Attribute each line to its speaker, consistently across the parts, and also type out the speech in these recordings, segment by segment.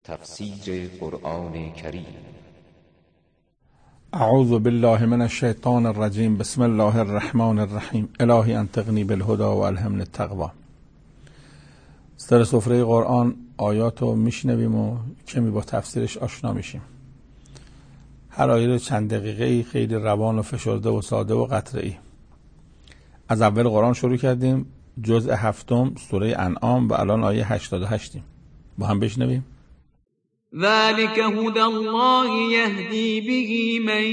Speaker 1: تفسیر قرآن کریم.
Speaker 2: اعوذ بالله من الشیطان الرجیم. بسم الله الرحمن الرحیم. الهی انطقنی بالهدی و الهمنی التقوی. سر سفره قرآن آیات رو میشنویم و کمی با تفسیرش آشنا میشیم. هر آیه رو چند دقیقه‌ای خیلی روان و فشرده و ساده و قطره‌ای. از اول قرآن شروع کردیم، جزء 7 سوره انعام و الان آیه 88 با هم بشنویم.
Speaker 3: ذلك هدى الله يهدي به من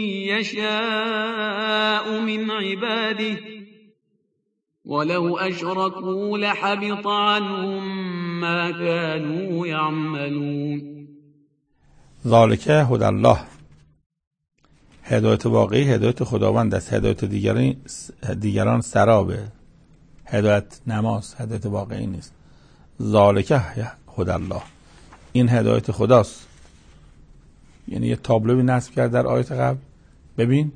Speaker 3: يشاء من عباده ولو أشركوا لحبط عنهم ما كانوا يعملون.
Speaker 2: ذلك هدى الله، هدایت واقعی هدایت خداوند است. هدایت دیگران سرابه. هدایت نماز هدایت واقعی نیست. ذلك هدى الله، این هدایت خداست. یعنی یه تابلوی نصب کرد در آیت قبل. ببین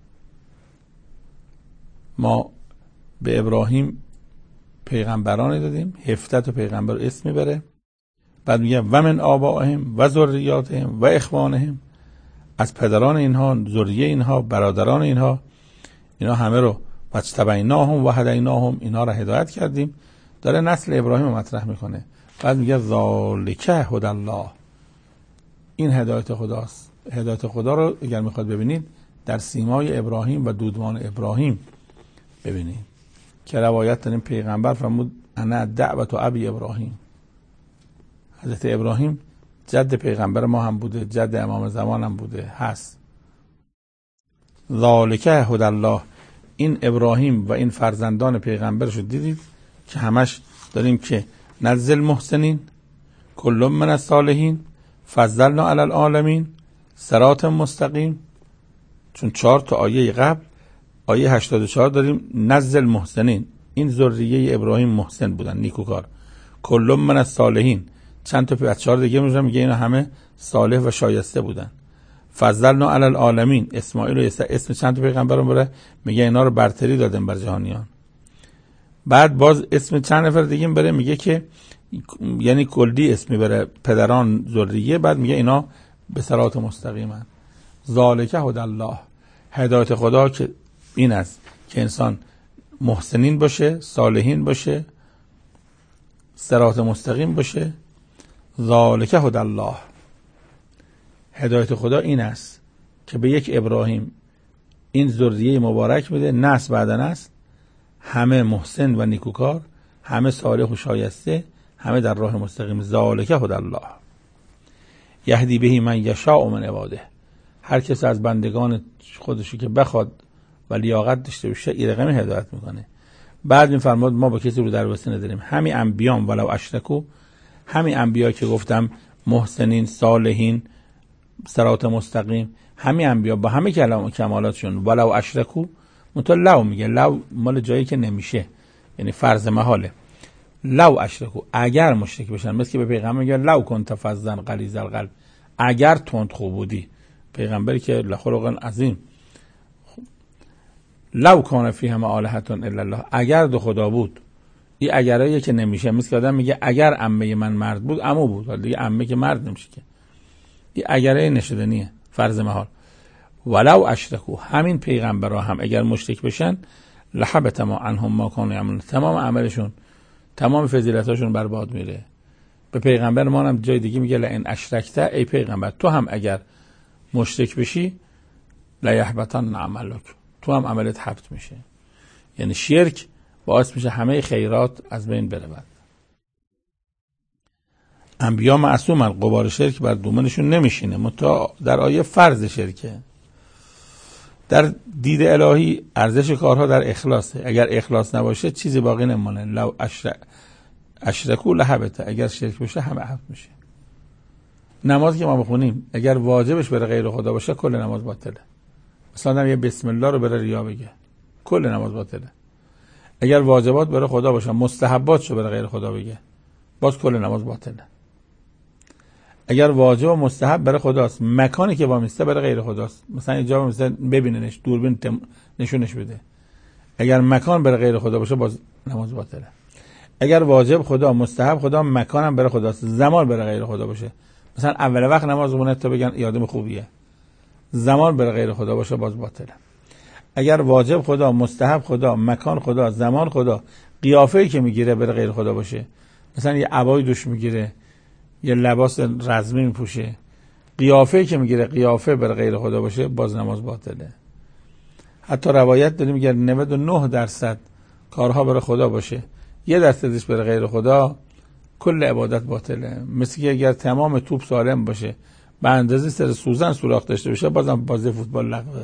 Speaker 2: ما به ابراهیم پیغمبرانی دادیم، 17 پیغمبر اسم میبره، بعد میگه و من آبائهم و ذریاتهم و اخوانهم، از پدران اینها، ذریه اینها، برادران اینها همه رو واجتبیناهم و هدیناهم، اینها رو هدایت کردیم. داره نسل ابراهیم رو مطرح میکنه. بعد میگه ذالک هدی الله، این هدایت خداست. هدایت خدا رو اگر میخواد ببینید در سیمای ابراهیم و دودمان ابراهیم ببینید که روایت داریم پیغمبر فرمود انا دعوت ابی ابراهیم. حضرت ابراهیم جد پیغمبر ما هم بوده، جد امام زمان هم بوده هست. ذالک هدی الله، این ابراهیم و این فرزندان پیغمبرش رو دیدید که همش داریم که نزل محسنین کل من الصالحین فضلنا علی العالمین صراط مستقیم. چون 4 تا آیه قبل آیه 84 داریم نزل محسنین، این ذریه ابراهیم محسن بودن، نیکوکار. کل من الصالحین، چند تا از 4 دیگه میگه اینا همه صالح و شایسته بودن. فضلنا علی العالمین، اسماعیل و اسم چند تا پیغمبر بره میگه اینا رو برتری دادن بر جهانیان. بعد باز اسم چند نفر دیگه بره میگه که یعنی کلی اسمی بره پدران ذریه، بعد میگه اینا به صراط مستقیمن. ذالک هدی الله، هدایت خدا که این است که انسان محسنین باشه، صالحین باشه، صراط مستقیم باشه. ذالک هدی الله، هدایت خدا این است که به یک ابراهیم این ذریه مبارک میده، نسل بعد نسل، همه محسن و نیکوکار، همه صالح و شایسته، همه در راه مستقیم. ذالک هدی الله یهدی به من یشاء من عباده، هر کس از بندگان خودشو که بخواد و لیاقت داشته باشه این رقمی هدایت میکنه. بعد میفرماد ما با کسی رو دربسته نداریم. همین انبیان ولو اشرکو، همین انبیا که گفتم محسنین، صالحین، صراط مستقیم، همین انبیا با همه کمالاتشون ولو اشرکو، لو میگه لو مال جایی که نمیشه، یعنی فرض محاله. لو اشرکو، اگر مشرک بشن، مثل که به پیغمبر میگه لو کنت فظا غلیظ القلب، اگر تند خوب بودی، پیغمبری که لخلق عظیم. لو کان فیهم آلهة الا الله، اگر دو خدا بود. این اگرایی که نمیشه، مثل که آدم میگه اگر عمه من مرد بود عمو بود، ولی دیگه عمه که مرد نمیشه که. این اگرای نشدنیه، فرض محال. ولو اشرکو، همین پیغمبرها هم اگر مشرک بشن لحبط ما عنهم ما کانوا یعملون، تمام عملشون، تمام فضیلتاشون برباد میره. به پیغمبر ما هم جای دیگه میگه لئن اشرکت، ای پیغمبر تو هم اگر مشرک بشی لیحبطن عملک، تو هم عملت حبط میشه. یعنی شرک باعث میشه همه خیرات از بین بره. انبیا معصومن، غبار شرک بر دومنشون نمیشینه. متا در آیه فرض شرکه. در دید الهی ارزش کارها در اخلاصه. اگر اخلاص نباشه چیزی باقی نمونه. لو اشرکو لحبط، اگر شرک بشه همه حبط میشه. نمازی که ما بخونیم اگر واجبش بره غیر خدا باشه کل نماز باطله. مثلا یه بسم الله رو بره ریا بگه، کل نماز باطله. اگر واجبات بره خدا باشه، مستحباتشو بره غیر خدا بگه، باز کل نماز باطله. اگر واجب و مستحب بره خداست، مکانی که وامیسته بره غیر خداست. مثلا اینجا مثلا ببیننش، دوربین نشونش بده. اگر مکان بره غیر خدا باشه باز نماز باطله. اگر واجب خدا، مستحب خدا، مکانم برای خداست، زمان برای غیر خدا باشه، مثلا اول وقت نماز خونه تا بگن یادم خوبیه، زمان برای غیر خدا باشه باز باطله. اگر واجب خدا، مستحب خدا، مکان خدا، زمان خدا، قیافه‌ای که میگیره برای غیر خدا باشه، مثلا یه عبای دوش میگیره، یه لباس رزمی میپوشه، قیافه‌ای که میگیره قیافه برای غیر خدا باشه، باز نماز باطله. حتی روایت داریم میگه 99% کارها برای خدا باشه، 1% برای غیر خدا، کل عبادت باطله. مثل که اگر تمام توپ سالم باشه، به اندازه سر سوزن سوراخ داشته باشه، بازم بازی فوتبال لغوه.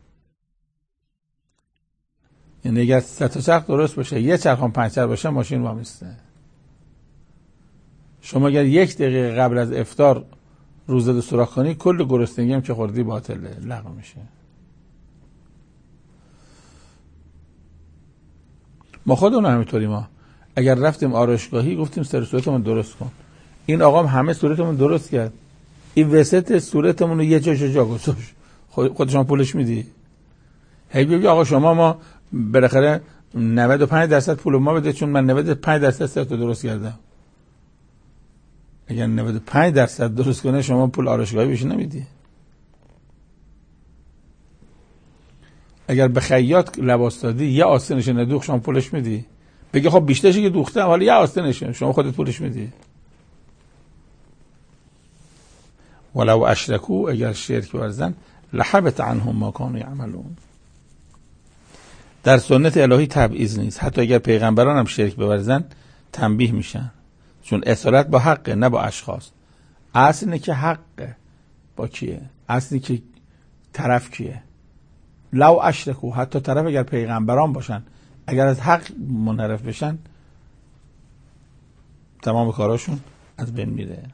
Speaker 2: یعنی اگر 3 تا چرخ درست باشه، یه چرخ هم پنچر باشه، ماشین وامیسته. شما اگر 1 دقیقه قبل از افطار روزه سوراخ کنی، کل گرسنگی هم که خوردی باطله، لغو میشه. ما خودمون همینطوری، ما اگر رفتیم آرایشگاهی گفتیم سر صورتمون درست کن، این آقا همه صورتمون درست کرد، این وسط صورتمون رو یه جا گذاشت، خودشون پولش میدی؟ هی بگی آقا شما ما بالاخره 95% پول ما بده، چون من 95% سرت درست کردم. اگر 95% درست کنه شما پول آرایشگاهی بهش نمیدی. اگر به خیاط لباس دادی یه آستینش ندوخت، شما پولش میدی؟ بگی خب بیشترش که دوختم، حالا یه آستینش، شما خودت پولش میدی؟ ولو اشرکو، اگر شرک ورزن، لحبط عنهم ما کانوا یعملون. در سنت الهی تبعیض نیست، حتی اگر پیغمبران هم شرک بورزن تنبیه میشن، چون اصالت با حقه نه با اشخاص. اصل اینه که حقه با کیه، اصلی که طرف کیه. لو اشرکو، حتی طرف اگر پیغمبران باشن، اگر از حق منحرف بشن، تمام کاراشون از بین میره.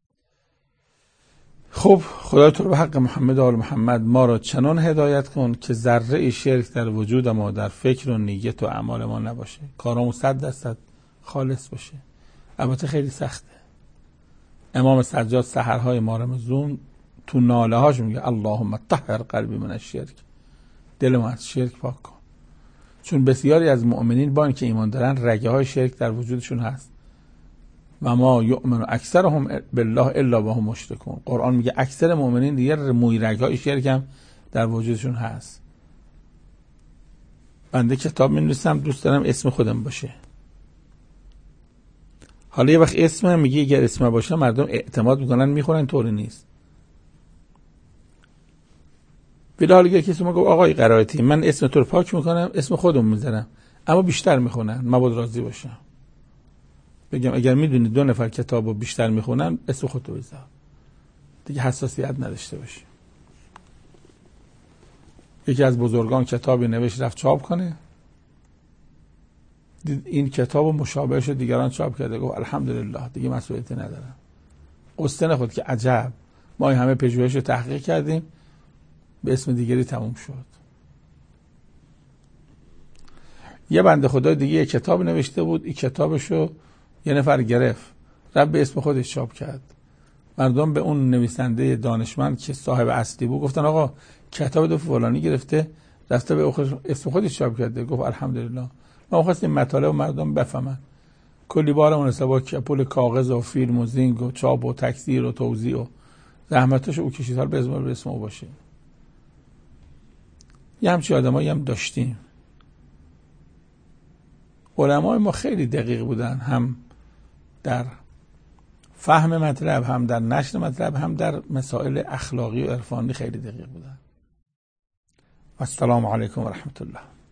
Speaker 2: خب خدای تو رو به حق محمد و آل محمد ما را چنان هدایت کن که ذره شرک در وجود ما، در فکر و نیت و اعمال ما نباشه، کارامون 100% خالص باشه. البته خیلی سخته. امام سجاد سحرهای ماه رمضان تو ناله هاش میگه اللهم طهر قلبی من الشرک، دل ما از شرک پاک کن. چون بسیاری از مؤمنین با اینکه ایمان دارن رگه های شرک در وجودشون هست. و ما یؤمن اکثرهم بالله الا وهم مشرکون. قرآن میگه اکثر مؤمنین دیگه موی رگ های شرک هم در وجودشون هست. بنده کتاب می‌نویسم، دوست دارم اسم خودم باشه. حالا یه وقت اسمم میگه اگر اسم باشه مردم اعتماد میکنن میخونن، طوری نیست. ولی حالا اگر کسی میگه آقای قرائتی من اسم تو رو پاک میکنم، اسم خودم میذارم، اما بیشتر میخونن، مبادا راضی باشم. بگم اگر میدونی 2 نفر کتابو بیشتر میخونن، اسم خودتو بذار، دیگه حساسیت نداشته باشی. یکی از بزرگان کتابی نوشت رفت چاپ کنه، این کتابو مشابهش دیگران چاپ کرده، گفت الحمدلله دیگه مسئولیتی ندارم. قصه نخود که عجب ما همه پژوهش رو تحقیق کردیم، به اسم دیگری تموم شد. یه بنده خدای دیگه یه کتاب نوشته بود، این کتابشو یه نفر گرفت رفت به اسم خودش چاپ کرد. مردم به اون نویسنده دانشمند که صاحب اصلی بود گفتن آقا کتاب دو فلانی گرفته رفته به اسم خودش چاپ کرده. گفت الحمدلله، ما خواستیم مطالب مردم بفهمن. کلی بارمون حسابا پول کاغذ و فیلم و زینگ و چاپ و تکثیر و توزیع و زحمتاشو او کشید، حال به اسم او باشه. یه همچین آدمایی هم داشتیم. علمای ما خیلی دقیق بودن، هم در فهم مطلب، هم در نشر مطلب، هم در مسائل اخلاقی و عرفانی خیلی دقیق بودن. السلام علیکم و رحمت الله.